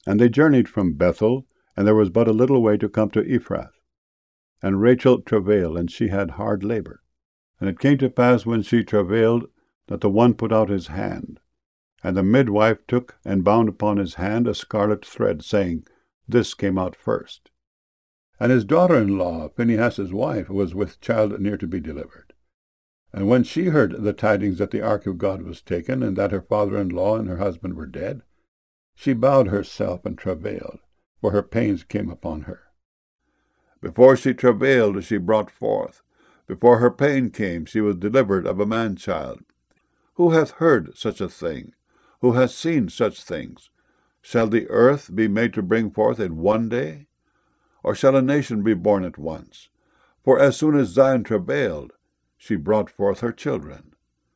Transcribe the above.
And they journeyed from Bethel, and there was but a little way to come to Ephrath. And Rachel travailed, and she had hard labor. And it came to pass, when she travailed, that the one put out his hand. And the midwife took and bound upon his hand a scarlet thread, saying, This came out first. And his daughter-in-law, Phinehas' wife, was with child near to be delivered. And when she heard the tidings that the ark of God was taken, and that her father-in-law and her husband were dead, she bowed herself and travailed, for her pains came upon her. Before she travailed, she brought forth. Before her pain came, she was delivered of a man-child. Who hath heard such a thing? Who hath seen such things? Shall the earth be made to bring forth in one day? Or shall a nation be born at once? For as soon as Zion travailed, she brought forth her children.